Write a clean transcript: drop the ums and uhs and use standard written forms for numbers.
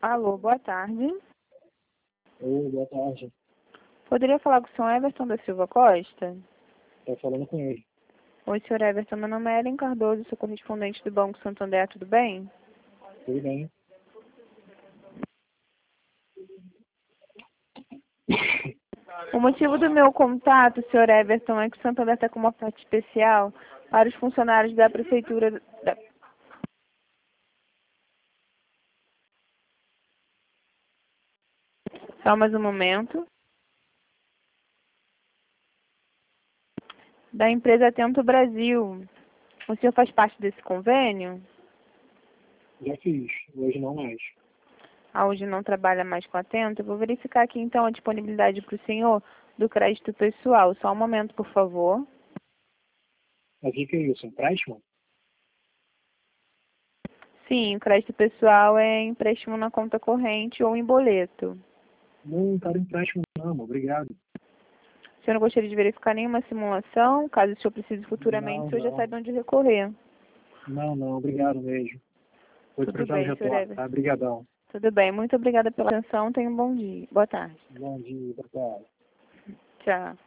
Alô, boa tarde. Oi, boa tarde. Poderia falar com o senhor Everton da Silva Costa? Tá falando com ele. Oi, senhor Everton, meu nome é Ellen Cardoso, sou correspondente do Banco Santander, tudo bem? Tudo bem? O motivo do meu contato, senhor Everton, é que o Santander está com uma oferta especial para os funcionários da Prefeitura Só mais um momento. Da empresa Atento Brasil. O senhor faz parte desse convênio? Já fiz, hoje não mais. Hoje não trabalha mais com Atento. Eu vou verificar aqui então a disponibilidade para o senhor do crédito pessoal. Só um momento, por favor. Mas o que é isso? Empréstimo? Sim, o crédito pessoal é empréstimo na conta corrente ou em boleto. Não quero empréstimo não, obrigado. O senhor não gostaria de verificar nenhuma simulação? Caso o senhor precise futuramente, Não, o senhor já não. saiba onde recorrer. Não, obrigado mesmo. Vou Tudo precisar de bem, senhor retorno, Everton. tá? Obrigadão. Tudo bem. Muito obrigada pela atenção. Tenha um bom dia. Boa tarde. Bom dia, boa tarde. Tchau.